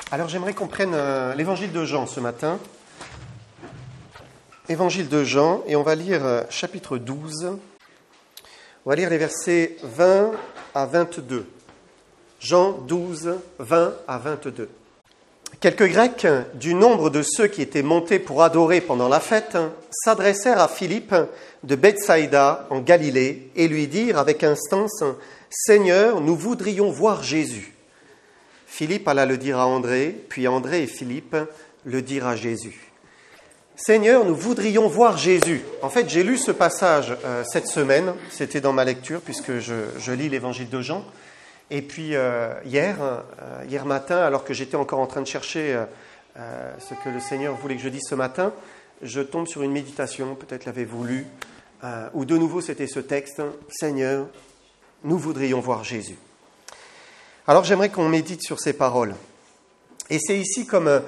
Alors j'aimerais qu'on prenne l'évangile de Jean ce matin. Évangile de Jean, et on va lire chapitre 12. On va lire les versets 20 à 22. Jean 12, 20 à 22. Quelques Grecs, du nombre de ceux qui étaient montés pour adorer pendant la fête, s'adressèrent à Philippe de Bethsaïda en Galilée et lui dirent avec instance « Seigneur, nous voudrions voir Jésus ». Philippe alla le dire à André, puis André et Philippe le dirent à Jésus. « Seigneur, nous voudrions voir Jésus ». En fait, j'ai lu ce passage cette semaine, c'était dans ma lecture puisque je lis l'évangile de Jean. Et puis hier matin, alors que j'étais encore en train de chercher ce que le Seigneur voulait que je dise ce matin, je tombe sur une méditation, peut-être l'avez-vous lu, où de nouveau c'était ce texte, « Seigneur, nous voudrions voir Jésus ». Alors j'aimerais qu'on médite sur ces paroles. Et c'est ici comme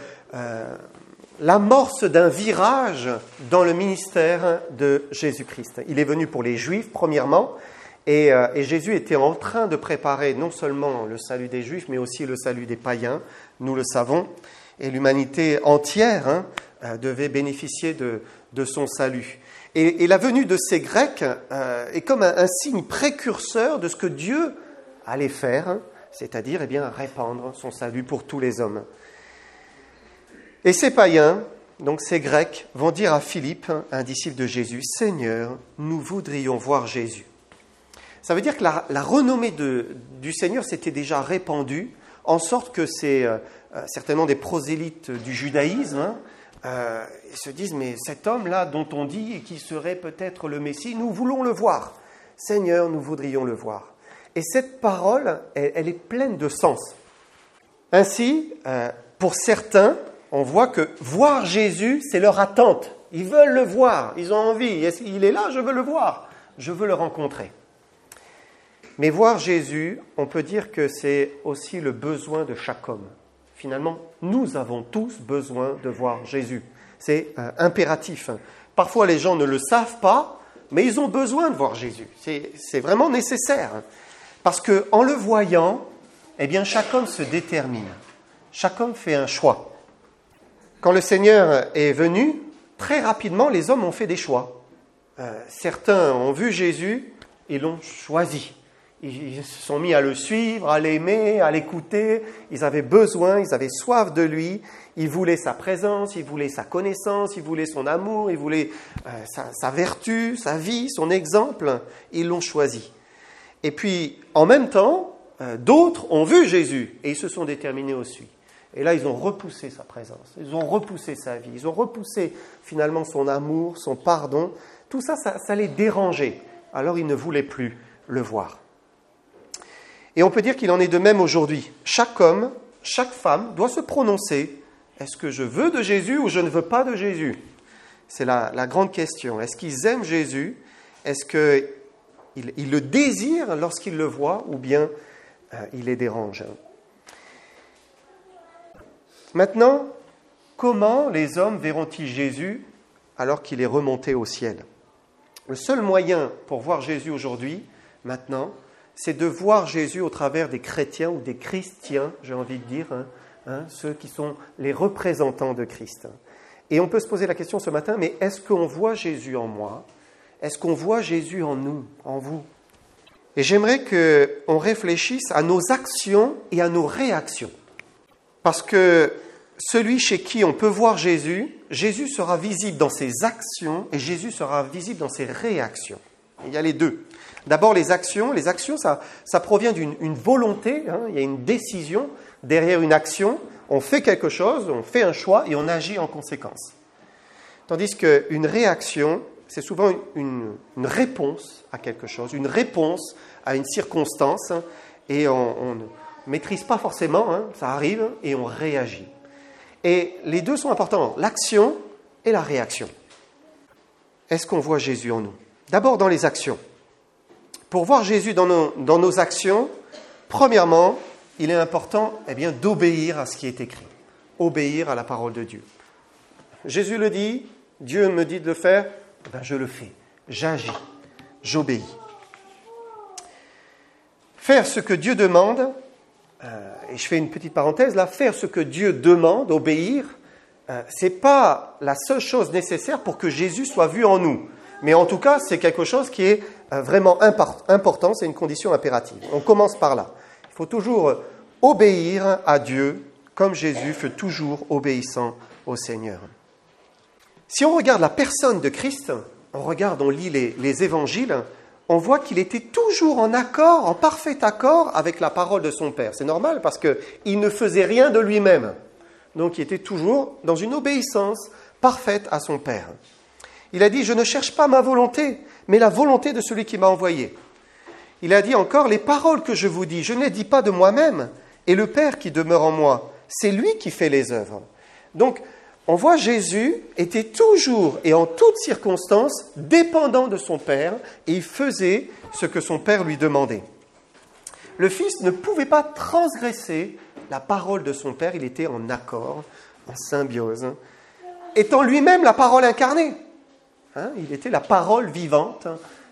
l'amorce d'un virage dans le ministère de Jésus-Christ. Il est venu pour les Juifs, premièrement, et Jésus était en train de préparer non seulement le salut des Juifs, mais aussi le salut des païens, nous le savons, et l'humanité entière devait bénéficier de son salut. Et la venue de ces Grecs est comme un signe précurseur de ce que Dieu allait faire, c'est-à-dire répandre son salut pour tous les hommes. Et ces païens, donc ces Grecs, vont dire à Philippe, un disciple de Jésus, « Seigneur, nous voudrions voir Jésus ». Ça veut dire que la renommée du Seigneur s'était déjà répandue, en sorte que c'est certainement des prosélytes du judaïsme, ils se disent « Mais cet homme-là dont on dit qu'il serait peut-être le Messie, nous voulons le voir. Seigneur, nous voudrions le voir. » Et cette parole, elle est pleine de sens. Ainsi, pour certains, on voit que voir Jésus, c'est leur attente. Ils veulent le voir, ils ont envie. Il est là, je veux le voir, je veux le rencontrer. Mais voir Jésus, on peut dire que c'est aussi le besoin de chaque homme. Finalement, nous avons tous besoin de voir Jésus. C'est impératif. Parfois, les gens ne le savent pas, mais ils ont besoin de voir Jésus. C'est vraiment nécessaire. Parce qu'en le voyant, chaque homme se détermine. Chaque homme fait un choix. Quand le Seigneur est venu, très rapidement, les hommes ont fait des choix. Certains ont vu Jésus et l'ont choisi. Ils se sont mis à le suivre, à l'aimer, à l'écouter. Ils avaient besoin, ils avaient soif de lui. Ils voulaient sa présence, ils voulaient sa connaissance, ils voulaient son amour, ils voulaient sa vertu, sa vie, son exemple. Ils l'ont choisi. Et puis, en même temps, d'autres ont vu Jésus et ils se sont déterminés aussi. Et là, ils ont repoussé sa présence, ils ont repoussé sa vie, ils ont repoussé finalement son amour, son pardon. Tout ça, ça les dérangeait. Alors, ils ne voulaient plus le voir. Et on peut dire qu'il en est de même aujourd'hui. Chaque homme, chaque femme doit se prononcer. Est-ce que je veux de Jésus ou je ne veux pas de Jésus ? C'est la grande question. Est-ce qu'ils aiment Jésus ? Est-ce qu'ils le désirent lorsqu'ils le voient ou bien il les dérange ? Maintenant, comment les hommes verront-ils Jésus alors qu'il est remonté au ciel ? Le seul moyen pour voir Jésus aujourd'hui, maintenant, c'est de voir Jésus au travers des chrétiens ou des chrétiens, j'ai envie de dire, ceux qui sont les représentants de Christ. Et on peut se poser la question ce matin, mais est-ce qu'on voit Jésus en moi ? Est-ce qu'on voit Jésus en nous, en vous ? Et j'aimerais qu'on réfléchisse à nos actions et à nos réactions. Parce que celui chez qui on peut voir Jésus, Jésus sera visible dans ses actions et Jésus sera visible dans ses réactions. Il y a les deux. D'abord, les actions, ça provient d'une volonté, il y a une décision derrière une action. On fait quelque chose, on fait un choix et on agit en conséquence. Tandis qu'une réaction, c'est souvent une réponse à quelque chose, une réponse à une circonstance, et on ne maîtrise pas forcément, ça arrive, et on réagit. Et les deux sont importants, l'action et la réaction. Est-ce qu'on voit Jésus en nous ? D'abord dans les actions. Pour voir Jésus dans nos actions, premièrement, il est important d'obéir à ce qui est écrit, obéir à la parole de Dieu. Jésus le dit, Dieu me dit de le faire, je le fais, j'agis, j'obéis. Faire ce que Dieu demande, et je fais une petite parenthèse là, faire ce que Dieu demande, obéir, ce n'est pas la seule chose nécessaire pour que Jésus soit vu en nous. Mais en tout cas, c'est quelque chose qui est vraiment important, c'est une condition impérative. On commence par là. Il faut toujours obéir à Dieu comme Jésus fut toujours obéissant au Seigneur. Si on regarde la personne de Christ, on lit les évangiles, on voit qu'il était toujours en accord, en parfait accord avec la parole de son Père. C'est normal parce qu'il ne faisait rien de lui-même. Donc il était toujours dans une obéissance parfaite à son Père. Il a dit « Je ne cherche pas ma volonté, mais la volonté de celui qui m'a envoyé. » Il a dit encore « Les paroles que je vous dis, je ne les dis pas de moi-même, et le Père qui demeure en moi, c'est lui qui fait les œuvres. » Donc, on voit Jésus était toujours et en toutes circonstances dépendant de son Père, et il faisait ce que son Père lui demandait. Le Fils ne pouvait pas transgresser la parole de son Père, il était en accord, en symbiose, étant lui-même la parole incarnée. Il était la parole vivante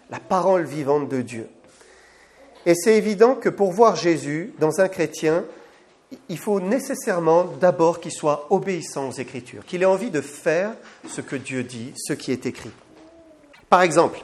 de Dieu. Et c'est évident que pour voir Jésus dans un chrétien, il faut nécessairement d'abord qu'il soit obéissant aux Écritures, qu'il ait envie de faire ce que Dieu dit, ce qui est écrit. Par exemple,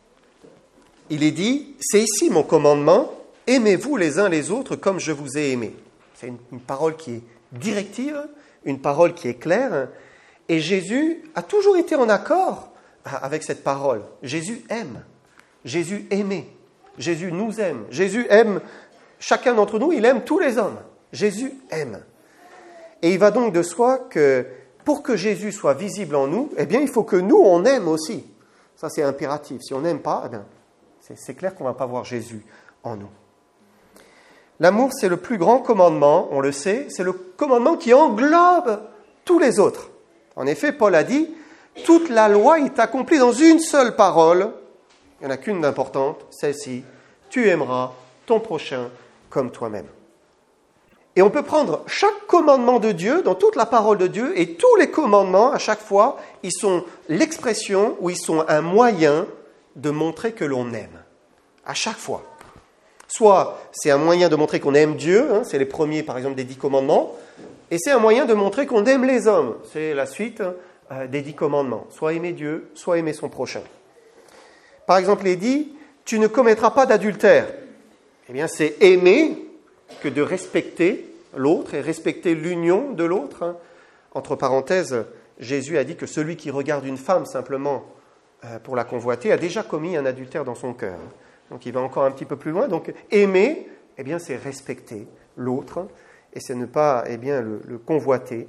il est dit « C'est ici mon commandement, aimez-vous les uns les autres comme je vous ai aimés. » C'est une parole qui est directive, une parole qui est claire, et Jésus a toujours été en accord avec cette parole. Jésus aime, Jésus aimait, Jésus nous aime, Jésus aime chacun d'entre nous, il aime tous les hommes. Jésus aime. Et il va donc de soi que pour que Jésus soit visible en nous, eh bien, il faut que nous, on aime aussi. Ça, c'est impératif. Si on n'aime pas, eh bien, c'est clair qu'on ne va pas voir Jésus en nous. L'amour, c'est le plus grand commandement, on le sait, c'est le commandement qui englobe tous les autres. En effet, Paul a dit, toute la loi est accomplie dans une seule parole, il n'y en a qu'une d'importante, celle-ci, tu aimeras ton prochain comme toi-même. Et on peut prendre chaque commandement de Dieu, dans toute la parole de Dieu, et tous les commandements, à chaque fois, ils sont l'expression ou ils sont un moyen de montrer que l'on aime. À chaque fois. Soit c'est un moyen de montrer qu'on aime Dieu, c'est les premiers, par exemple, des 10 commandements, et c'est un moyen de montrer qu'on aime les hommes. C'est la suite des 10 commandements. Soit aimer Dieu, soit aimer son prochain. Par exemple, il est dit, tu ne commettras pas d'adultère. Eh bien, c'est aimer que de respecter l'autre et respecter l'union de l'autre. Entre parenthèses, Jésus a dit que celui qui regarde une femme simplement pour la convoiter a déjà commis un adultère dans son cœur. Donc il va encore un petit peu plus loin. Donc aimer, eh bien, c'est respecter l'autre et c'est ne pas le convoiter.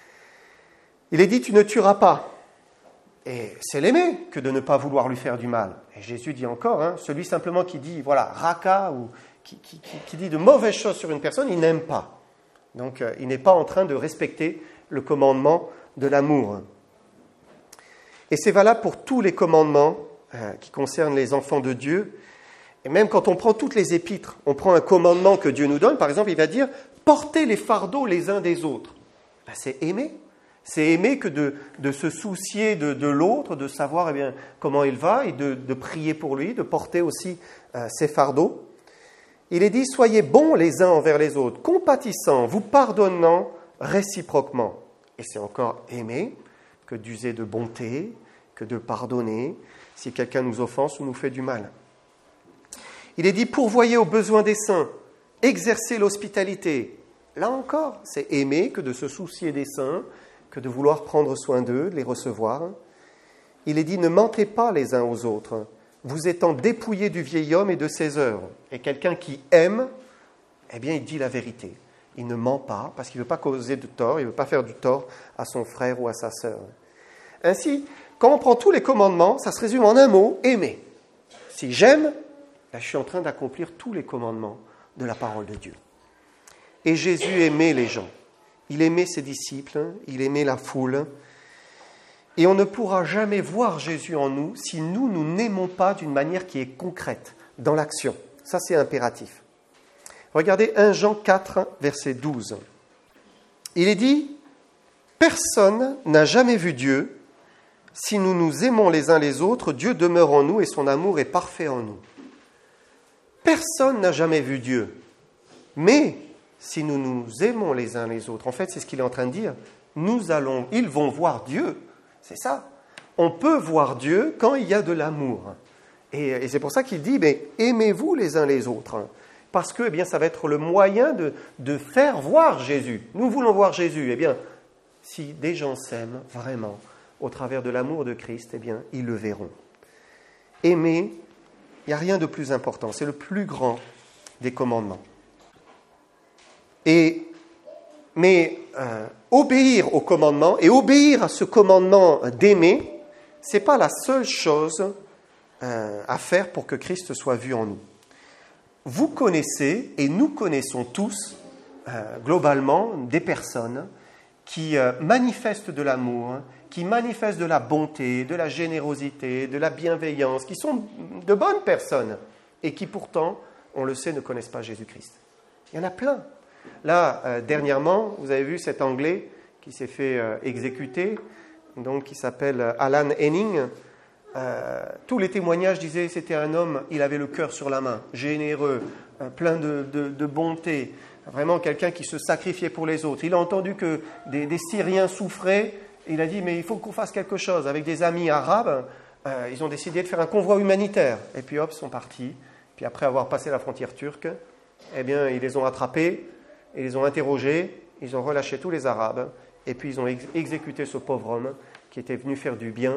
Il est dit, tu ne tueras pas. Et c'est l'aimer que de ne pas vouloir lui faire du mal. Et Jésus dit encore, celui simplement qui dit, raka, ou qui dit de mauvaises choses sur une personne, il n'aime pas. Donc il n'est pas en train de respecter le commandement de l'amour. Et c'est valable pour tous les commandements qui concernent les enfants de Dieu. Et même quand on prend toutes les épîtres, on prend un commandement que Dieu nous donne, par exemple, il va dire « portez les fardeaux les uns des autres ». C'est aimer. C'est aimer que de se soucier de l'autre, de savoir comment il va et de prier pour lui, de porter aussi ses fardeaux. Il est dit « Soyez bons les uns envers les autres, compatissants, vous pardonnant réciproquement ». Et c'est encore aimer que d'user de bonté, que de pardonner si quelqu'un nous offense ou nous fait du mal. Il est dit « Pourvoyez aux besoins des saints, exercez l'hospitalité ». Là encore, c'est aimer que de se soucier des saints, que de vouloir prendre soin d'eux, de les recevoir. Il est dit « Ne mentez pas les uns aux autres, vous étant dépouillés du vieil homme et de ses œuvres. » Et quelqu'un qui aime, il dit la vérité. Il ne ment pas parce qu'il ne veut pas causer de tort, il ne veut pas faire du tort à son frère ou à sa sœur. Ainsi, quand on prend tous les commandements, ça se résume en un mot, aimer. Si j'aime, je suis en train d'accomplir tous les commandements de la parole de Dieu. Et Jésus aimait les gens. Il aimait ses disciples, il aimait la foule. Et on ne pourra jamais voir Jésus en nous si nous n'aimons pas d'une manière qui est concrète, dans l'action. Ça, c'est impératif. Regardez 1 Jean 4, verset 12. Il est dit « Personne n'a jamais vu Dieu. Si nous nous aimons les uns les autres, Dieu demeure en nous et son amour est parfait en nous. » Personne n'a jamais vu Dieu. Mais si nous nous aimons les uns les autres. En fait, c'est ce qu'il est en train de dire. Ils vont voir Dieu. C'est ça. On peut voir Dieu quand il y a de l'amour. Et c'est pour ça qu'il dit, mais aimez-vous les uns les autres. Parce que ça va être le moyen de faire voir Jésus. Nous voulons voir Jésus. Si des gens s'aiment vraiment au travers de l'amour de Christ, ils le verront. Aimer, il n'y a rien de plus important. C'est le plus grand des commandements. Mais obéir au commandement et obéir à ce commandement d'aimer, ce n'est pas la seule chose à faire pour que Christ soit vu en nous. Vous connaissez, et nous connaissons tous, globalement, des personnes qui manifestent de l'amour, qui manifestent de la bonté, de la générosité, de la bienveillance, qui sont de bonnes personnes, et qui pourtant, on le sait, ne connaissent pas Jésus-Christ. Il y en a plein. Là, dernièrement, vous avez vu cet Anglais qui s'est fait exécuter, donc qui s'appelle Alan Henning. Tous les témoignages disaient que c'était un homme, il avait le cœur sur la main, généreux, plein de bonté, vraiment quelqu'un qui se sacrifiait pour les autres. Il a entendu que des Syriens souffraient, et il a dit, mais il faut qu'on fasse quelque chose. Avec des amis arabes, ils ont décidé de faire un convoi humanitaire. Et puis hop, ils sont partis. Puis après avoir passé la frontière turque, ils les ont attrapés, ils les ont interrogés, ils ont relâché tous les Arabes, et puis ils ont exécuté ce pauvre homme qui était venu faire du bien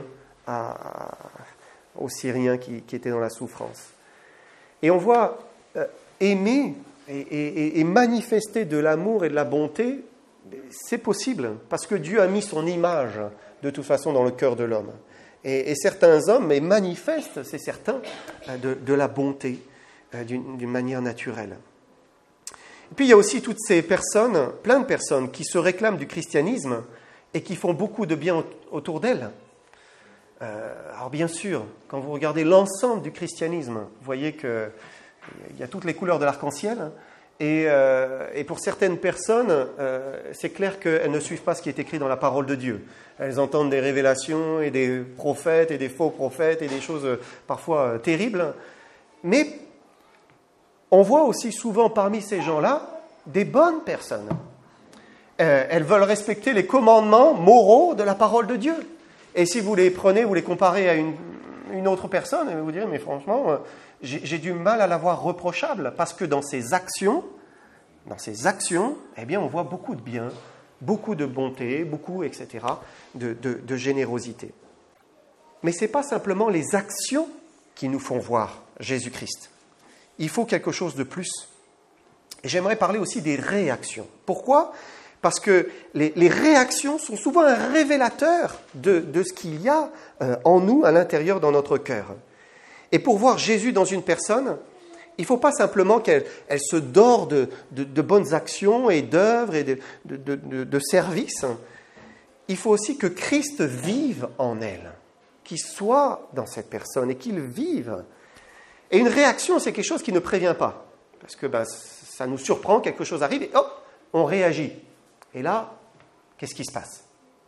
aux Syriens qui étaient dans la souffrance. Et on voit aimer et manifester de l'amour et de la bonté, c'est possible, parce que Dieu a mis son image de toute façon dans le cœur de l'homme. Et certains hommes manifestent, c'est certain, de la bonté d'une manière naturelle. Et puis il y a aussi toutes ces personnes, plein de personnes, qui se réclament du christianisme et qui font beaucoup de bien autour d'elles. Alors bien sûr, quand vous regardez l'ensemble du christianisme, vous voyez qu'il y a toutes les couleurs de l'arc-en-ciel, et pour certaines personnes, c'est clair qu'elles ne suivent pas ce qui est écrit dans la parole de Dieu. Elles entendent des révélations et des prophètes et des faux prophètes et des choses parfois terribles, mais on voit aussi souvent parmi ces gens-là des bonnes personnes. Elles veulent respecter les commandements moraux de la parole de Dieu. Et si vous les prenez, vous les comparez à une autre personne, vous direz, mais franchement, j'ai du mal à la voir reprochable, parce que dans ses actions, on voit beaucoup de bien, beaucoup de bonté, beaucoup, etc., de générosité. Mais ce n'est pas simplement les actions qui nous font voir Jésus-Christ. Il faut quelque chose de plus. Et j'aimerais parler aussi des réactions. Pourquoi ? Parce que les réactions sont souvent un révélateur de ce qu'il y a en nous, à l'intérieur, dans notre cœur. Et pour voir Jésus dans une personne, il ne faut pas simplement qu'elle se dore de bonnes actions et d'œuvres et de services. Il faut aussi que Christ vive en elle, qu'il soit dans cette personne et qu'il vive. Et une réaction, c'est quelque chose qui ne prévient pas. Parce que ça nous surprend, quelque chose arrive et hop, on réagit. Et là, qu'est-ce qui se passe ?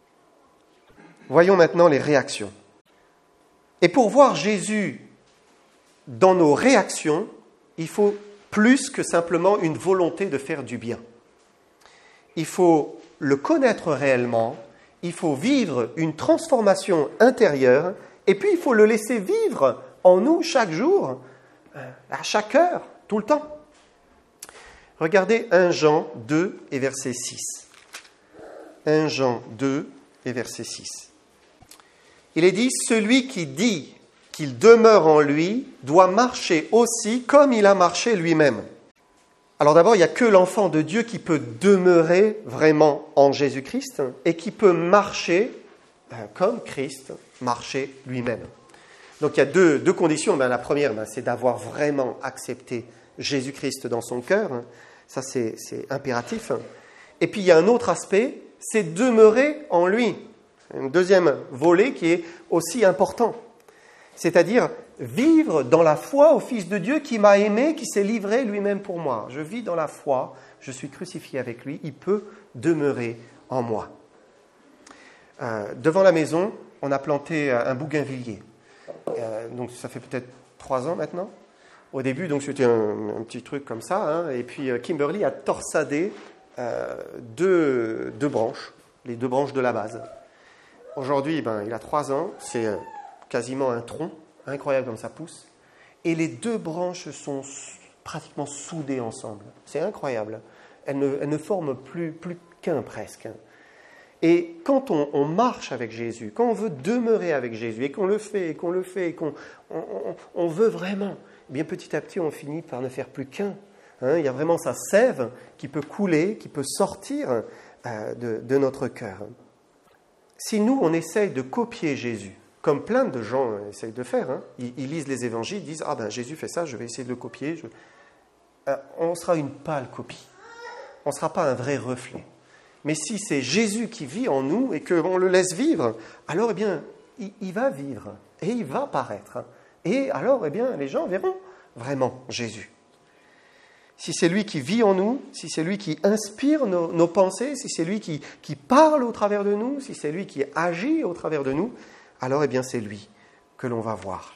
Voyons maintenant les réactions. Et pour voir Jésus dans nos réactions, il faut plus que simplement une volonté de faire du bien. Il faut le connaître réellement, il faut vivre une transformation intérieure, et puis il faut le laisser vivre en nous chaque jour, à chaque heure, tout le temps. Regardez 1 Jean 2 et verset 6. 1 Jean 2 et verset 6. Il est dit, celui qui dit qu'il demeure en lui doit marcher aussi comme il a marché lui-même. Alors d'abord, il n'y a que l'enfant de Dieu qui peut demeurer vraiment en Jésus-Christ et qui peut marcher comme Christ marchait lui-même. Donc il y a deux conditions. La première, c'est d'avoir vraiment accepté Jésus-Christ dans son cœur. Ça, c'est impératif. Et puis il y a un autre aspect, c'est demeurer en lui. Un deuxième volet qui est aussi important. C'est-à-dire vivre dans la foi au Fils de Dieu qui m'a aimé, qui s'est livré lui-même pour moi. Je vis dans la foi, je suis crucifié avec lui, il peut demeurer en moi. Devant la maison, on a planté un bougainvillier. Donc ça fait peut-être 3 ans maintenant. Au début, donc c'était un petit truc comme ça, hein, et puis Kimberly a torsadé deux branches, les 2 branches de la base. Aujourd'hui, il a 3 ans, c'est quasiment un tronc, incroyable comme ça pousse, et les 2 branches sont pratiquement soudées ensemble. C'est incroyable. Elles ne forment plus qu'un presque. Et quand on marche avec Jésus, quand on veut demeurer avec Jésus, et qu'on le fait, et qu'on veut vraiment, eh bien petit à petit, on finit par ne faire plus qu'un. Hein, il y a vraiment sa sève qui peut couler, qui peut sortir de notre cœur. Si nous, on essaye de copier Jésus, comme plein de gens essayent de faire, hein, ils lisent les évangiles, ils disent « Ah ben Jésus fait ça, je vais essayer de le copier. » On sera une pâle copie. On ne sera pas un vrai reflet. Mais si c'est Jésus qui vit en nous et qu'on le laisse vivre, alors eh bien, il va vivre et il va paraître. Et alors, eh bien, les gens verront vraiment Jésus. Si c'est lui qui vit en nous, si c'est lui qui inspire nos pensées, si c'est lui qui parle au travers de nous, si c'est lui qui agit au travers de nous, alors eh bien, c'est lui que l'on va voir.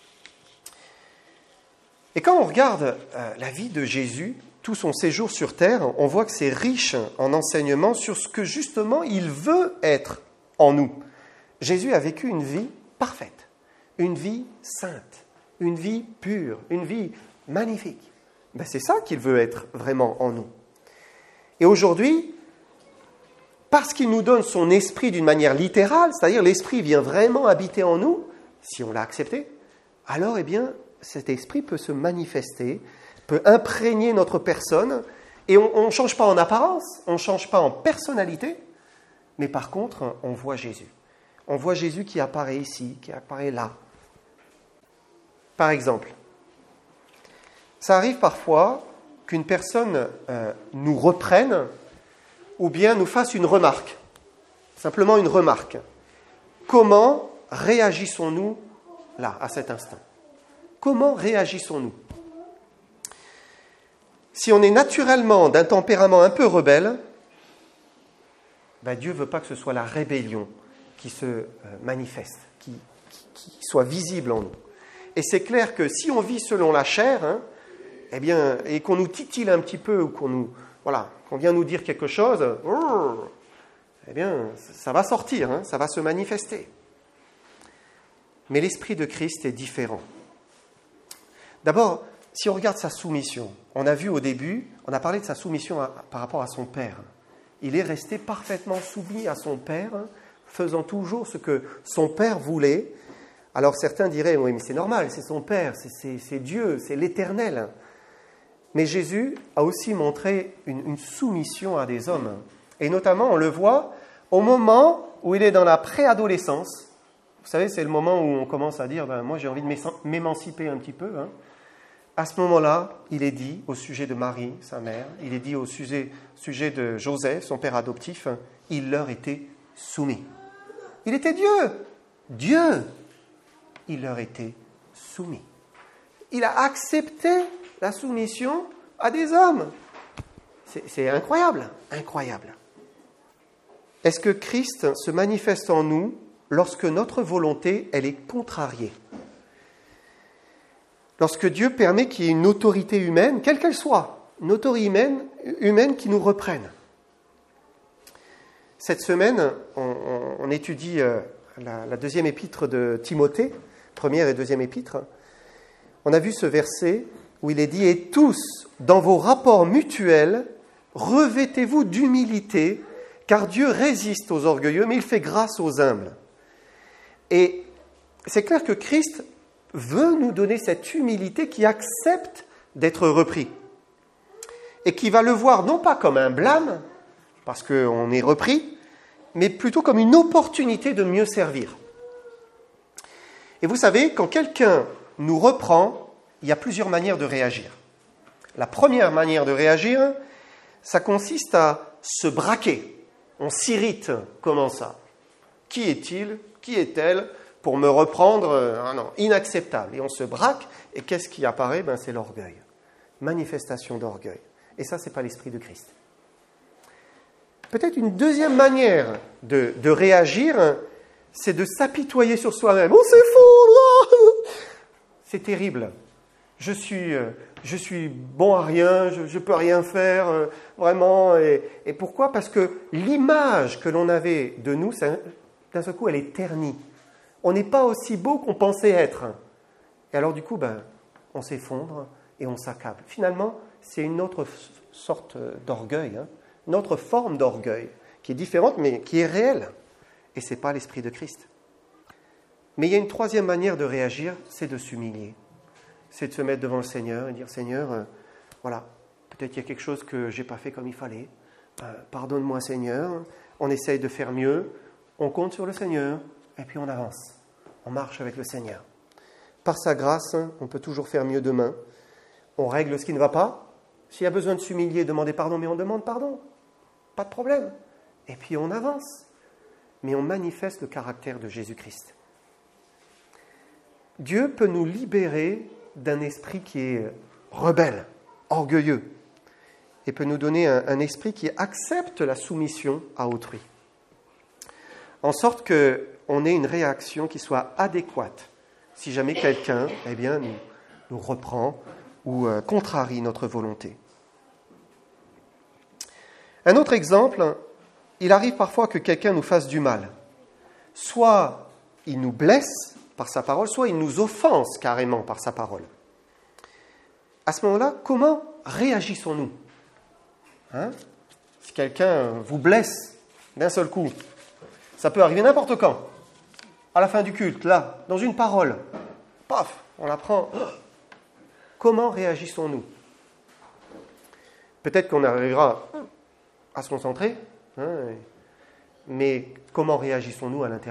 Et quand on regarde la vie de Jésus, tout son séjour sur terre, on voit que c'est riche en enseignements sur ce que justement il veut être en nous. Jésus a vécu une vie parfaite, une vie sainte, une vie pure, une vie magnifique. C'est ça qu'il veut être vraiment en nous. Et aujourd'hui, parce qu'il nous donne son esprit d'une manière littérale, c'est-à-dire l'esprit vient vraiment habiter en nous, si on l'a accepté, alors eh bien, cet esprit peut se manifester, peut imprégner notre personne, et on ne change pas en apparence, on ne change pas en personnalité, mais par contre, on voit Jésus. On voit Jésus qui apparaît ici, qui apparaît là. Par exemple, ça arrive parfois qu'une personne nous reprenne ou bien nous fasse une remarque, simplement une remarque. Comment réagissons-nous là, à cet instant ? Comment réagissons-nous ? Si on est naturellement d'un tempérament un peu rebelle, Dieu ne veut pas que ce soit la rébellion qui se manifeste, qui soit visible en nous. Et c'est clair que si on vit selon la chair, eh bien, et qu'on nous titille un petit peu ou qu'on vient nous dire quelque chose, eh bien, ça va sortir, ça va se manifester. Mais l'esprit de Christ est différent. D'abord, si on regarde sa soumission, on a vu au début, on a parlé de sa soumission par rapport à son Père. Il est resté parfaitement soumis à son Père, faisant toujours ce que son Père voulait. Alors certains diraient, oui, mais c'est normal, c'est son Père, c'est Dieu, c'est l'Éternel. Mais Jésus a aussi montré une soumission à des hommes. Et notamment, on le voit au moment où il est dans la préadolescence. Vous savez, c'est le moment où on commence à dire, moi j'ai envie de m'émanciper un petit peu. À ce moment-là, il est dit au sujet de Marie, sa mère, il est dit au sujet de Joseph, son père adoptif, il leur était soumis. Il était Dieu, il leur était soumis. Il a accepté la soumission à des hommes. C'est incroyable. Est-ce que Christ se manifeste en nous lorsque notre volonté, elle est contrariée ? Lorsque Dieu permet qu'il y ait une autorité humaine, quelle qu'elle soit, une autorité humaine qui nous reprenne. Cette semaine, on étudie la deuxième épître de Timothée, première et deuxième épître. On a vu ce verset où il est dit « Et tous, dans vos rapports mutuels, revêtez-vous d'humilité, car Dieu résiste aux orgueilleux, mais il fait grâce aux humbles. » Et c'est clair que Christ veut nous donner cette humilité qui accepte d'être repris. Et qui va le voir non pas comme un blâme, parce qu'on est repris, mais plutôt comme une opportunité de mieux servir. Et vous savez, quand quelqu'un nous reprend, il y a plusieurs manières de réagir. La première manière de réagir, ça consiste à se braquer. On s'irrite. Comment ça ? Qui est-il ? Qui est-elle pour me reprendre ? Non, inacceptable. Et on se braque. Et qu'est-ce qui apparaît ? C'est l'orgueil. Manifestation d'orgueil. Et ça, ce n'est pas l'esprit de Christ. Peut-être une deuxième manière de réagir, c'est de s'apitoyer sur soi-même. On s'effondre ! C'est terrible. je suis bon à rien, je peux rien faire, vraiment. Et pourquoi ? Parce que l'image que l'on avait de nous, d'un seul coup, elle est ternie. On n'est pas aussi beau qu'on pensait être. Et alors, du coup, on s'effondre et on s'accable. Finalement, c'est une autre sorte d'orgueil, une autre forme d'orgueil, qui est différente, mais qui est réelle. Et ce n'est pas l'esprit de Christ. Mais il y a une troisième manière de réagir, c'est de s'humilier. C'est de se mettre devant le Seigneur et dire, Seigneur, voilà, peut-être qu'il y a quelque chose que je n'ai pas fait comme il fallait. Pardonne-moi, Seigneur. On essaye de faire mieux. On compte sur le Seigneur et puis on avance. On marche avec le Seigneur. Par sa grâce, on peut toujours faire mieux demain. On règle ce qui ne va pas. S'il y a besoin de s'humilier, demander pardon, mais on demande pardon. Pas de problème. Et puis on avance. Mais on manifeste le caractère de Jésus-Christ. Dieu peut nous libérer d'un esprit qui est rebelle, orgueilleux, et peut nous donner un esprit qui accepte la soumission à autrui, en sorte qu'on ait une réaction qui soit adéquate si jamais quelqu'un nous reprend ou contrarie notre volonté. Un autre exemple, il arrive parfois que quelqu'un nous fasse du mal. Soit il nous blesse par sa parole, soit il nous offense carrément par sa parole. À ce moment-là, comment réagissons-nous ? Si quelqu'un vous blesse d'un seul coup, ça peut arriver n'importe quand. À la fin du culte, là, dans une parole, paf, on la prend. Comment réagissons-nous ? Peut-être qu'on arrivera à se concentrer, mais comment réagissons-nous à l'intérieur ?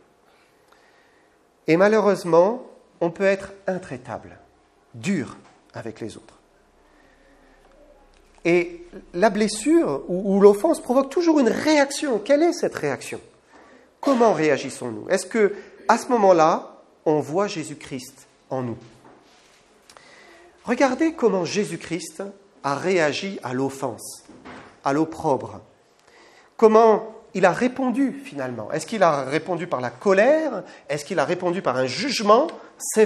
Et malheureusement, on peut être intraitable, dur avec les autres. Et la blessure ou l'offense provoque toujours une réaction. Quelle est cette réaction ? Comment réagissons-nous ? Est-ce que, à ce moment-là, on voit Jésus-Christ en nous ? Regardez comment Jésus-Christ a réagi à l'offense, à l'opprobre. Comment il a répondu finalement ? Est-ce qu'il a répondu par la colère ? Est-ce qu'il a répondu par un jugement sévère ?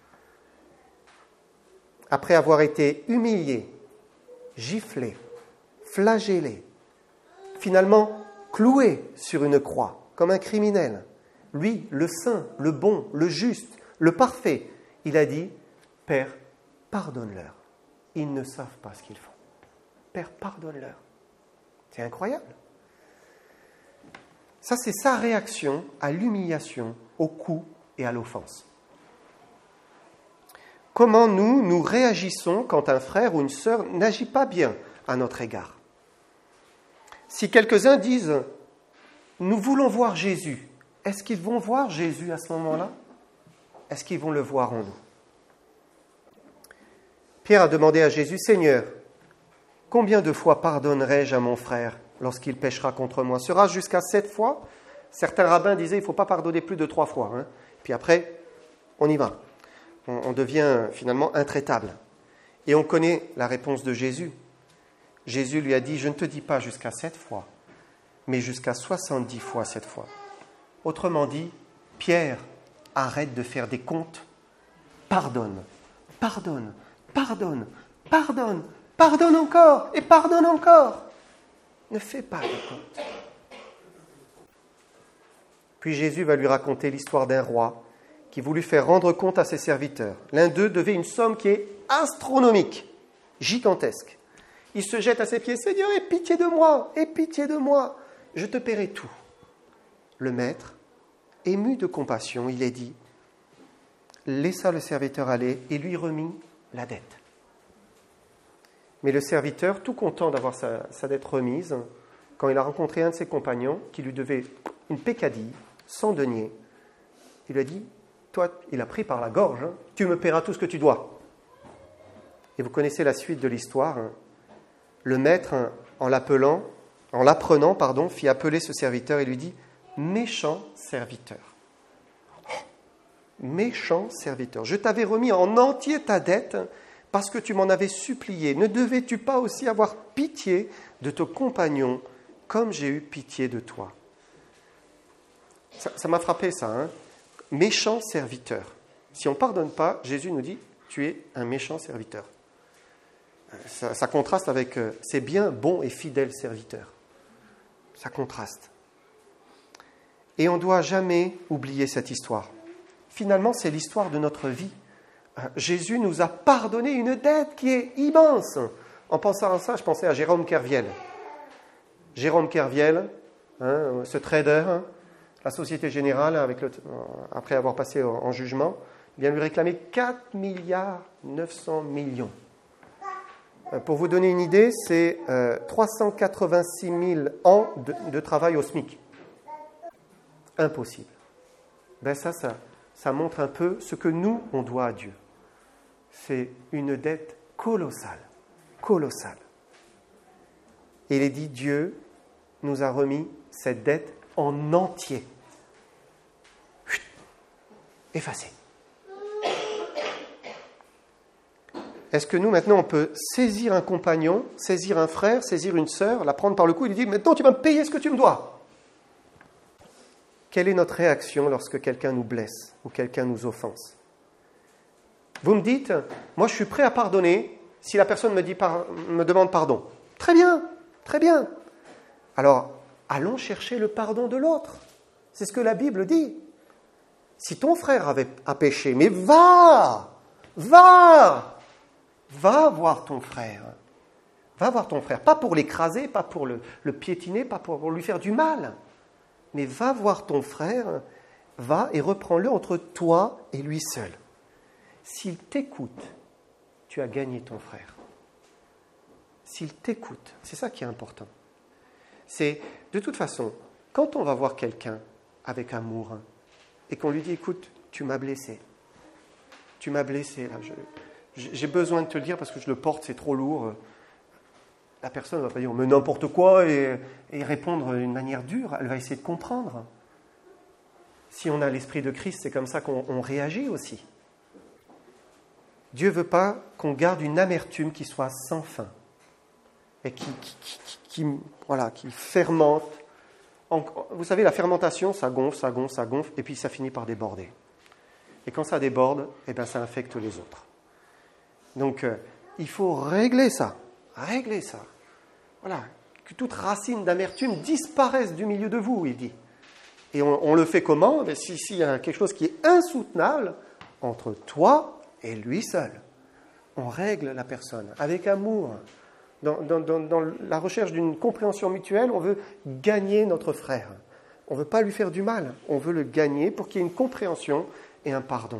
Après avoir été humilié, giflé, flagellé, finalement cloué sur une croix, comme un criminel, lui, le saint, le bon, le juste, le parfait, il a dit, « Père, pardonne-leur, ils ne savent pas ce qu'ils font. Père, pardonne-leur. » C'est incroyable. Ça, c'est sa réaction à l'humiliation, au coup et à l'offense. Comment nous réagissons quand un frère ou une sœur n'agit pas bien à notre égard ? Si quelques-uns disent « Nous voulons voir Jésus », est-ce qu'ils vont voir Jésus à ce moment-là ? Est-ce qu'ils vont le voir en nous ? Pierre a demandé à Jésus « Seigneur, combien de fois pardonnerai-je à mon frère lorsqu'il péchera contre moi ? Sera jusqu'à 7 fois ?» Certains rabbins disaient « Il ne faut pas pardonner plus de 3 fois. » Puis après, on y va. On devient finalement intraitable. Et on connaît la réponse de Jésus. Jésus lui a dit, je ne te dis pas jusqu'à 7 fois, mais jusqu'à 70 fois 7 fois. Autrement dit, Pierre, arrête de faire des comptes, pardonne, pardonne, pardonne, pardonne, pardonne encore et pardonne encore. Ne fais pas de comptes. Puis Jésus va lui raconter l'histoire d'un roi qui voulut faire rendre compte à ses serviteurs. L'un d'eux devait une somme qui est astronomique, gigantesque. Il se jette à ses pieds, « Seigneur, aie pitié de moi, je te paierai tout. » Le maître, ému de compassion, il est dit, laissa le serviteur aller et lui remit la dette. Mais le serviteur, tout content d'avoir sa dette remise, quand il a rencontré un de ses compagnons qui lui devait une peccadille, 100 deniers, il lui a dit, toi, il a pris par la gorge, tu me paieras tout ce que tu dois. Et vous connaissez la suite de l'histoire. Le maître, en l'apprenant, fit appeler ce serviteur et lui dit « Méchant serviteur, méchant serviteur, je t'avais remis en entier ta dette parce que tu m'en avais supplié. Ne devais-tu pas aussi avoir pitié de ton compagnon comme j'ai eu pitié de toi ?» Ça m'a frappé ça, Méchant serviteur. Si on ne pardonne pas, Jésus nous dit, tu es un méchant serviteur. Ça contraste avec c'est bien, bon et fidèle serviteur. Ça contraste. Et on ne doit jamais oublier cette histoire. Finalement, c'est l'histoire de notre vie. Jésus nous a pardonné une dette qui est immense. En pensant à ça, je pensais à Jérôme Kerviel. Jérôme Kerviel, ce trader, la Société Générale, après avoir passé en jugement, vient lui réclamer 4 milliards 900 millions. Pour vous donner une idée, c'est 386 000 ans de travail au SMIC. Impossible. Ça montre un peu ce que nous, on doit à Dieu. C'est une dette colossale. Colossale. Et il est dit, Dieu nous a remis cette dette en entier. Effacée. Est-ce que nous, maintenant, on peut saisir un compagnon, saisir un frère, saisir une sœur, la prendre par le cou et lui dire « Maintenant, tu vas me payer ce que tu me dois !» Quelle est notre réaction lorsque quelqu'un nous blesse ou quelqu'un nous offense ? Vous me dites « Moi, je suis prêt à pardonner si la personne me demande pardon. » Très bien, très bien. Alors, allons chercher le pardon de l'autre. C'est ce que la Bible dit. Si ton frère a péché, mais va voir ton frère. Va voir ton frère. Pas pour l'écraser, pas pour le piétiner, pas pour lui faire du mal. Mais va voir ton frère, va et reprends-le entre toi et lui seul. S'il t'écoute, tu as gagné ton frère. S'il t'écoute, c'est ça qui est important. C'est, de toute façon, quand on va voir quelqu'un avec amour et qu'on lui dit « Écoute, tu m'as blessé. Tu m'as blessé, là. J'ai besoin de te le dire parce que je le porte, c'est trop lourd. » La personne ne va pas dire « Mais n'importe quoi » et répondre d'une manière dure. Elle va essayer de comprendre. Si on a l'esprit de Christ, c'est comme ça qu'on réagit aussi. Dieu ne veut pas qu'on garde une amertume qui soit sans fin et qui fermente. Vous savez, la fermentation, ça gonfle, et puis ça finit par déborder. Et quand ça déborde, ça infecte les autres. Donc, il faut régler ça. Voilà, que toute racine d'amertume disparaisse du milieu de vous, il dit. Et on le fait comment ? S'il y a quelque chose qui est insoutenable entre toi et lui seul, on règle la personne avec amour. Dans la recherche d'une compréhension mutuelle, on veut gagner notre frère. On ne veut pas lui faire du mal, on veut le gagner pour qu'il y ait une compréhension et un pardon.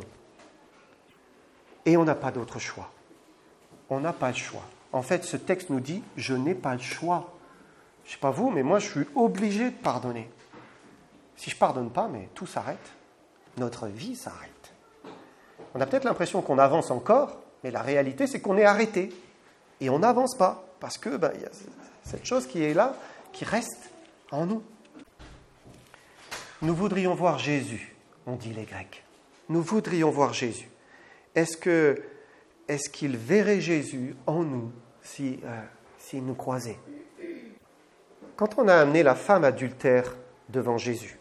Et on n'a pas d'autre choix. On n'a pas le choix. En fait, ce texte nous dit « je n'ai pas le choix ». Je ne sais pas vous, mais moi, je suis obligé de pardonner. Si je ne pardonne pas, mais tout s'arrête. Notre vie s'arrête. On a peut-être l'impression qu'on avance encore, mais la réalité, c'est qu'on est arrêté. Et on n'avance pas, parce que y a cette chose qui est là, qui reste en nous. Nous voudrions voir Jésus, ont dit les Grecs. Nous voudrions voir Jésus. Est-ce qu'il verrait Jésus en nous s'il nous croisait ? Quand on a amené la femme adultère devant Jésus,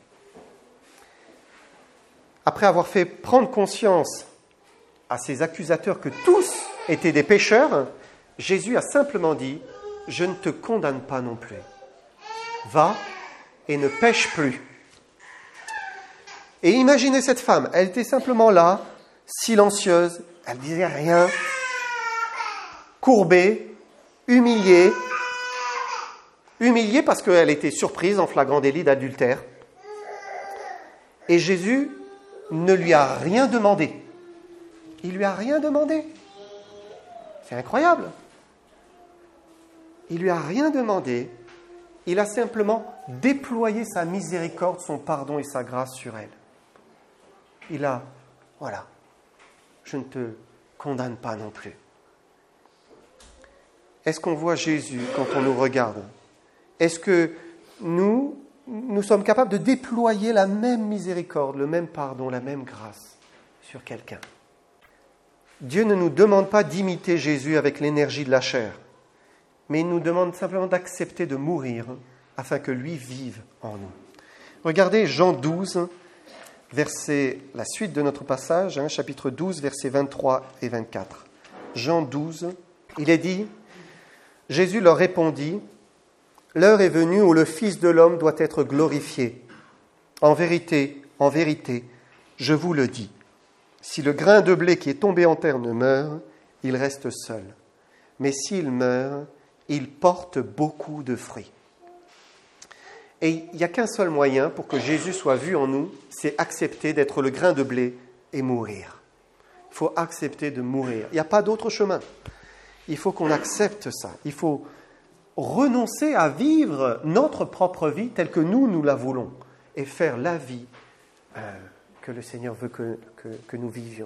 après avoir fait prendre conscience à ses accusateurs que tous étaient des pécheurs, Jésus a simplement dit « Je ne te condamne pas non plus. Va et ne pêche plus. » Et imaginez cette femme, elle était simplement là, silencieuse, elle ne disait rien, courbée, humiliée parce qu'elle était surprise en flagrant délit d'adultère. Et Jésus ne lui a rien demandé. Il lui a rien demandé. C'est incroyable. Il lui a rien demandé. Il a simplement déployé sa miséricorde, son pardon et sa grâce sur elle. Il a, voilà, je ne te condamne pas non plus. Est-ce qu'on voit Jésus quand on nous regarde ? Est-ce que nous sommes capables de déployer la même miséricorde, le même pardon, la même grâce sur quelqu'un ? Dieu ne nous demande pas d'imiter Jésus avec l'énergie de la chair, mais il nous demande simplement d'accepter de mourir afin que lui vive en nous. Regardez Jean 12, la suite de notre passage, chapitre 12, versets 23 et 24. Jean 12, il est dit, Jésus leur répondit, « L'heure est venue où le Fils de l'homme doit être glorifié. En vérité, je vous le dis, si le grain de blé qui est tombé en terre ne meurt, il reste seul. Mais s'il meurt, il porte beaucoup de fruits. » Et il n'y a qu'un seul moyen pour que Jésus soit vu en nous, c'est accepter d'être le grain de blé et mourir. Il faut accepter de mourir. Il n'y a pas d'autre chemin. Il faut qu'on accepte ça. Il faut renoncer à vivre notre propre vie telle que nous la voulons et faire la vie que le Seigneur veut que nous vivions.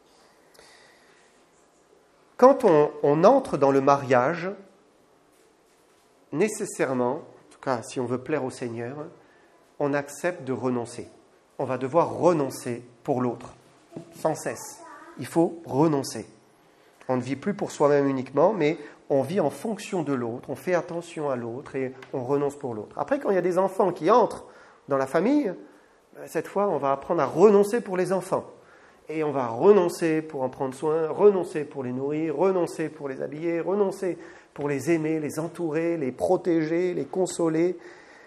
Quand on entre dans le mariage, nécessairement, en tout cas si on veut plaire au Seigneur, on accepte de renoncer. On va devoir renoncer pour l'autre, sans cesse. Il faut renoncer. On ne vit plus pour soi-même uniquement, mais on vit en fonction de l'autre, on fait attention à l'autre et on renonce pour l'autre. Après, quand il y a des enfants qui entrent dans la famille, cette fois, on va apprendre à renoncer pour les enfants. Et on va renoncer pour en prendre soin, renoncer pour les nourrir, renoncer pour les habiller, renoncer pour les aimer, les entourer, les protéger, les consoler.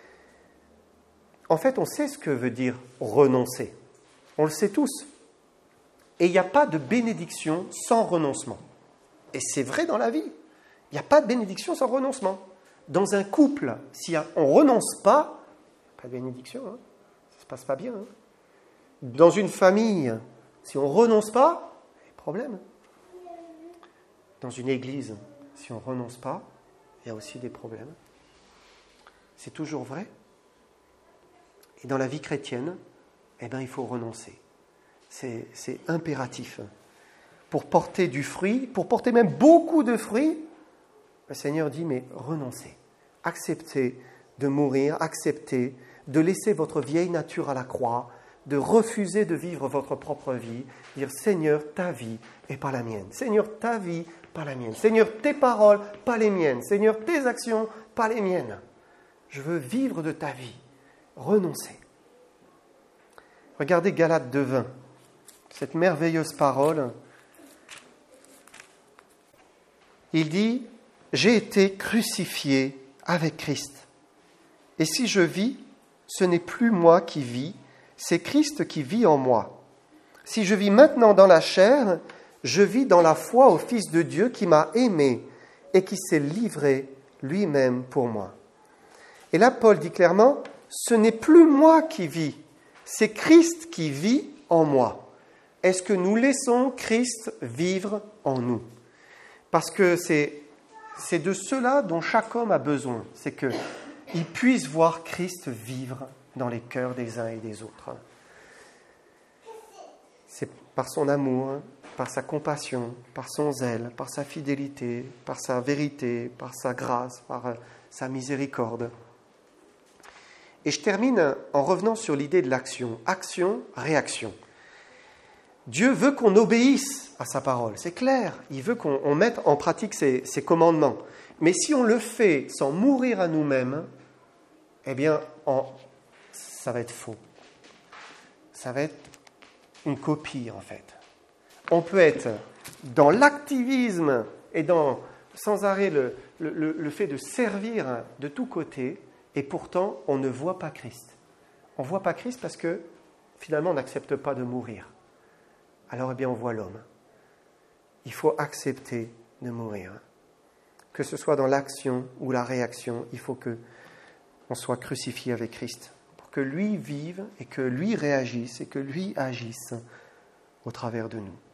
En fait, on sait ce que veut dire renoncer. On le sait tous. Et il n'y a pas de bénédiction sans renoncement. Et c'est vrai dans la vie. Il n'y a pas de bénédiction sans renoncement. Dans un couple, si on ne renonce pas, pas de bénédiction, ça ne se passe pas bien. Dans une famille, si on ne renonce pas, il y a des problèmes. Dans une église, si on ne renonce pas, il y a aussi des problèmes. C'est toujours vrai. Et dans la vie chrétienne, il faut renoncer. C'est impératif. Pour porter du fruit, pour porter même beaucoup de fruits, le Seigneur dit, mais renoncez. Acceptez de mourir, acceptez de laisser votre vieille nature à la croix, de refuser de vivre votre propre vie, dire, Seigneur, ta vie et pas la mienne. Seigneur, ta vie, pas la mienne. Seigneur, tes paroles, pas les miennes. Seigneur, tes actions, pas les miennes. Je veux vivre de ta vie. Renoncez. Regardez Galates 2:20. Cette merveilleuse parole, il dit, « J'ai été crucifié avec Christ. Et si je vis, ce n'est plus moi qui vis, c'est Christ qui vit en moi. Si je vis maintenant dans la chair, je vis dans la foi au Fils de Dieu qui m'a aimé et qui s'est livré lui-même pour moi. » Et là, Paul dit clairement, « Ce n'est plus moi qui vis, c'est Christ qui vit en moi. » Est-ce que nous laissons Christ vivre en nous? Parce que c'est de cela dont chaque homme a besoin. C'est qu'il puisse voir Christ vivre dans les cœurs des uns et des autres. C'est par son amour, par sa compassion, par son zèle, par sa fidélité, par sa vérité, par sa grâce, par sa miséricorde. Et je termine en revenant sur l'idée de l'action. Action, réaction. Dieu veut qu'on obéisse à sa parole, c'est clair. Il veut qu'on mette en pratique ses commandements. Mais si on le fait sans mourir à nous-mêmes, ça va être faux. Ça va être une copie, en fait. On peut être dans l'activisme et dans sans arrêt le fait de servir de tous côtés, et pourtant on ne voit pas Christ. On ne voit pas Christ parce que finalement on n'accepte pas de mourir. Alors on voit l'homme. Il faut accepter de mourir. Que ce soit dans l'action ou la réaction, il faut qu'on soit crucifié avec Christ pour que lui vive et que lui réagisse et que lui agisse au travers de nous.